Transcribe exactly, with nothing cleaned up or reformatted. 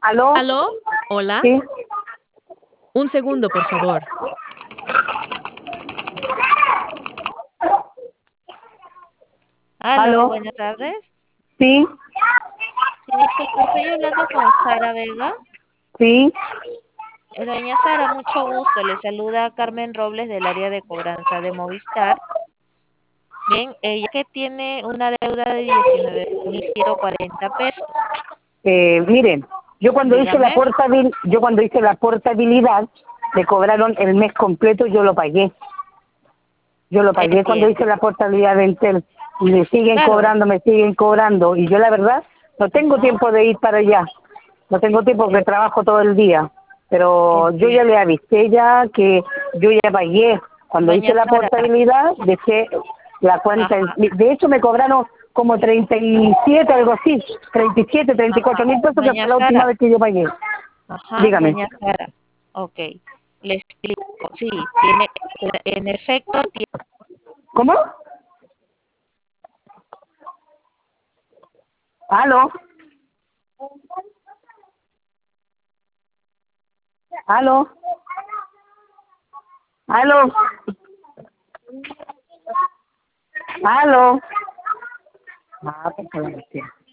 ¿Aló? ¿Aló? ¿Hola? Sí. Un segundo, por favor. Aló, ¿Aló? buenas tardes. Sí, Sí, disculpe, estoy hablando con Sara Vega. sí. Eh, Doña Sara, mucho gusto. Le saluda Carmen Robles del área de cobranza de Movistar. Bien, ella que tiene una deuda de diecinueve mil ciento cuarenta pesos. Eh, miren, yo cuando hice la Dígame. portabil, yo cuando hice la portabilidad, me cobraron el mes completo y yo lo pagué. Yo lo pagué cuando hice Entiendo. la portabilidad de Entel. Y me siguen Claro. cobrando, me siguen cobrando. Y yo la verdad no tengo Ajá. tiempo de ir para allá. No tengo tiempo porque En- trabajo todo el día. Pero yo ya Entiendo. le avisé ya que yo ya pagué. Cuando hice Doña la Sara. portabilidad, dejé la cuenta. en- Ajá. De hecho, me cobraron como treinta y siete, algo así. treinta y siete, treinta y cuatro Ajá. mil pesos, que fue Doña la última Sara. vez que yo pagué. Ajá, Dígame. doña Sara. Ok. Le explico. Sí, tiene, en efecto, tiene. ¿Cómo? ¿Aló? ¿Aló? ¿Aló? ¿Aló? Ah, pues,